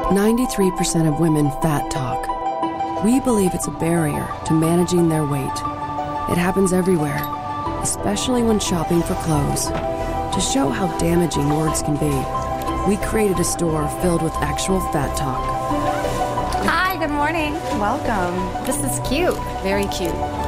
93% of women fat talk. We believe it's a barrier to managing their weight. It happens everywhere, especially when shopping for clothes. To show how damaging words can be, we created a store filled with actual fat talk. Hi, good morning. Welcome. This is cute. Very cute.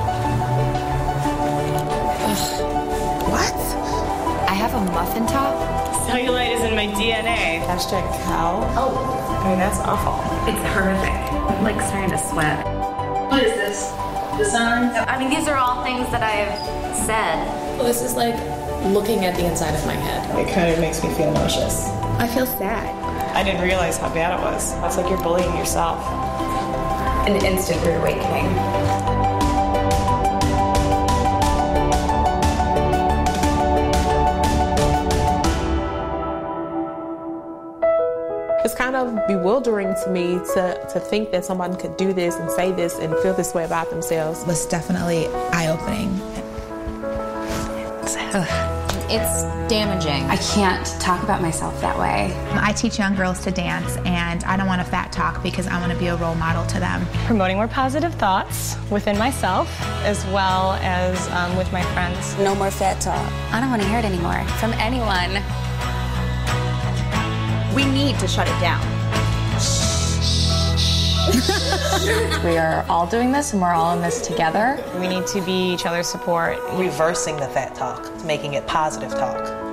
What? I have a muffin top. Cellulite is in my DNA. Hashtag cow. Oh, I mean, that's awful. It's horrific. I'm like starting to sweat. What is this? The signs? I mean, these are all things that I've said. Well, this is like looking at the inside of my head. It kind of makes me feel nauseous. I feel sad. I didn't realize how bad it was. It's like you're bullying yourself. An instant rude awakening. It's kind of bewildering to me to think that someone could do this and say this and feel this way about themselves. It was definitely eye-opening. It's damaging. I can't talk about myself that way. I teach young girls to dance, and I don't want to fat talk because I want to be a role model to them. Promoting more positive thoughts within myself as well as with my friends. No more fat talk. I don't want to hear it anymore from anyone. We need to shut it down. We are all doing this, and we're all in this together. We need to be each other's support. Reversing the fat talk, making it positive talk.